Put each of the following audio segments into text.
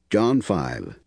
John 5.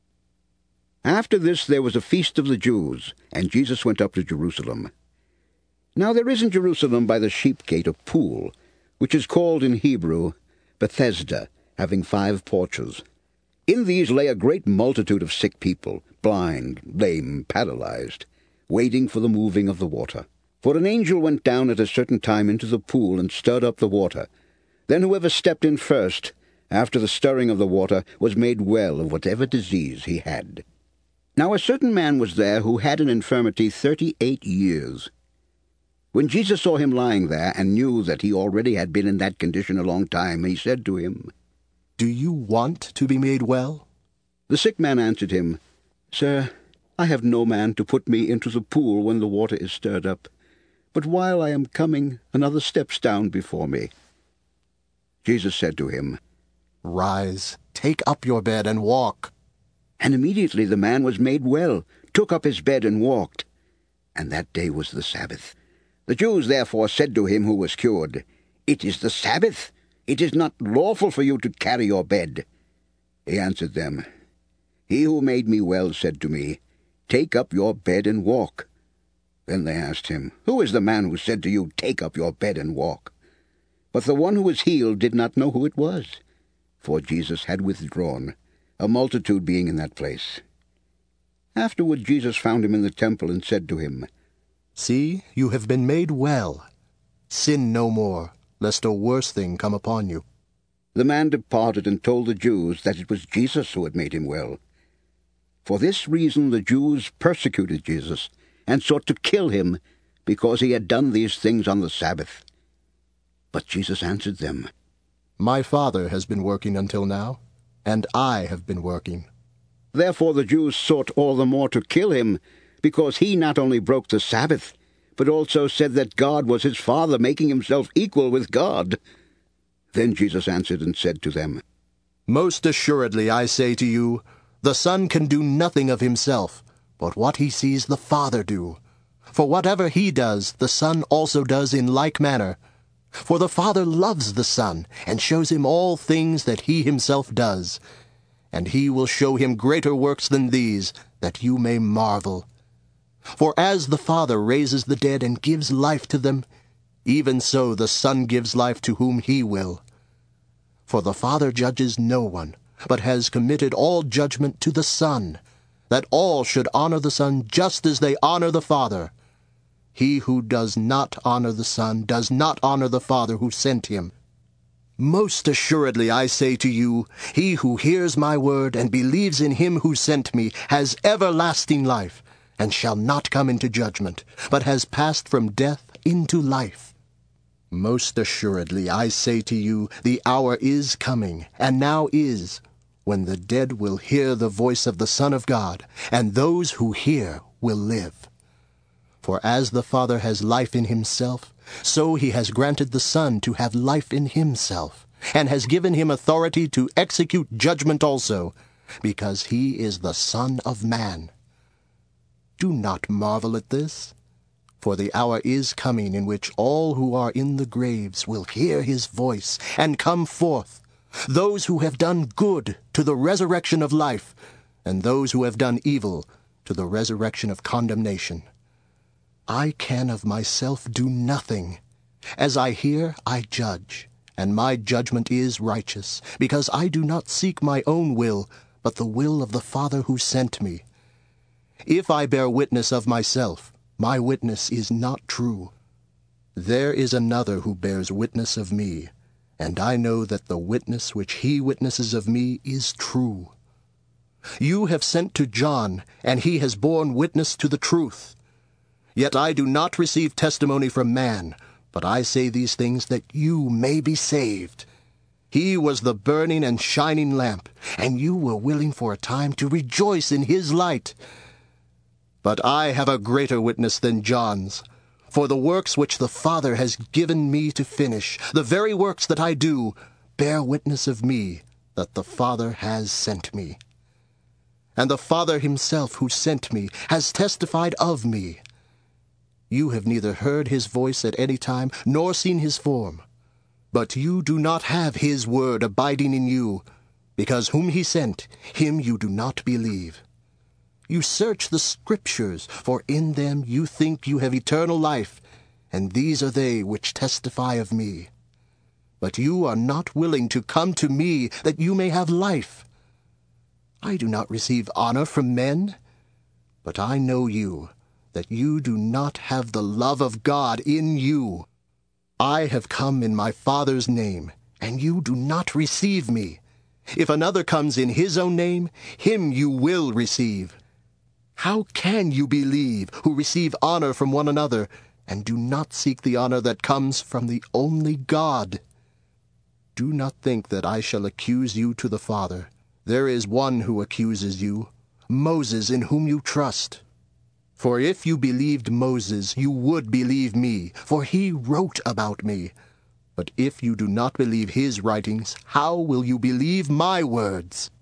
After this there was a feast of the Jews, and Jesus went up to Jerusalem. Now there is in Jerusalem by the sheep gate a pool, which is called in Hebrew Bethesda, having 5 porches. In these lay a great multitude of sick people, blind, lame, paralyzed, waiting for the moving of the water. For an angel went down at a certain time into the pool and stirred up the water. Then whoever stepped in first, after the stirring of the water, was made well of whatever disease he had. Now a certain man was there who had an infirmity 38 years. When Jesus saw him lying there, and knew that he already had been in that condition a long time, he said to him, "Do you want to be made well?" The sick man answered him, "Sir, I have no man to put me into the pool when the water is stirred up. But while I am coming, another steps down before me." Jesus said to him, "Rise, take up your bed and walk." And immediately the man was made well, took up his bed and walked. And that day was the Sabbath. The Jews therefore said to him who was cured, "It is the Sabbath. It is not lawful for you to carry your bed." He answered them, "He who made me well said to me, 'Take up your bed and walk.'" Then they asked him, "Who is the man who said to you, 'Take up your bed and walk'?" But the one who was healed did not know who it was, for Jesus had withdrawn, a multitude being in that place. Afterward Jesus found him in the temple and said to him, "See, you have been made well. Sin no more, lest a worse thing come upon you." The man departed and told the Jews that it was Jesus who had made him well. For this reason the Jews persecuted Jesus and sought to kill him, because he had done these things on the Sabbath. But Jesus answered them, "My Father has been working until now, and I have been working." Therefore the Jews sought all the more to kill him, because he not only broke the Sabbath, but also said that God was his Father, making himself equal with God. Then Jesus answered and said to them, "Most assuredly I say to you, the Son can do nothing of himself, but what he sees the Father do. For whatever he does, the Son also does in like manner. For the Father loves the Son, and shows him all things that he himself does. And he will show him greater works than these, that you may marvel. For as the Father raises the dead and gives life to them, even so the Son gives life to whom he will. For the Father judges no one, but has committed all judgment to the Son, that all should honor the Son just as they honor the Father. He who does not honor the Son does not honor the Father who sent him. Most assuredly I say to you, he who hears my word and believes in him who sent me has everlasting life, and shall not come into judgment, but has passed from death into life. Most assuredly I say to you, the hour is coming, and now is, when the dead will hear the voice of the Son of God, and those who hear will live. For as the Father has life in himself, so he has granted the Son to have life in himself, and has given him authority to execute judgment also, because he is the Son of Man. Do not marvel at this, for the hour is coming in which all who are in the graves will hear his voice and come forth, those who have done good to the resurrection of life, and those who have done evil to the resurrection of condemnation. I can of myself do nothing. As I hear, I judge, and my judgment is righteous, because I do not seek my own will, but the will of the Father who sent me. If I bear witness of myself, my witness is not true. There is another who bears witness of me, and I know that the witness which he witnesses of me is true. You have sent to John, and he has borne witness to the truth. Yet I do not receive testimony from man, but I say these things that you may be saved. He was the burning and shining lamp, and you were willing for a time to rejoice in his light. But I have a greater witness than John's, for the works which the Father has given me to finish, the very works that I do, bear witness of me that the Father has sent me. And the Father himself who sent me has testified of me. You have neither heard his voice at any time, nor seen his form. But you do not have his word abiding in you, because whom he sent, him you do not believe. You search the Scriptures, for in them you think you have eternal life, and these are they which testify of me. But you are not willing to come to me, that you may have life. I do not receive honor from men, but I know you, that you do not have the love of God in you. I have come in my Father's name, and you do not receive me. If another comes in his own name, him you will receive. How can you believe, who receive honor from one another, and do not seek the honor that comes from the only God? Do not think that I shall accuse you to the Father. There is one who accuses you, Moses, in whom you trust. For if you believed Moses, you would believe me, for he wrote about me. But if you do not believe his writings, how will you believe my words?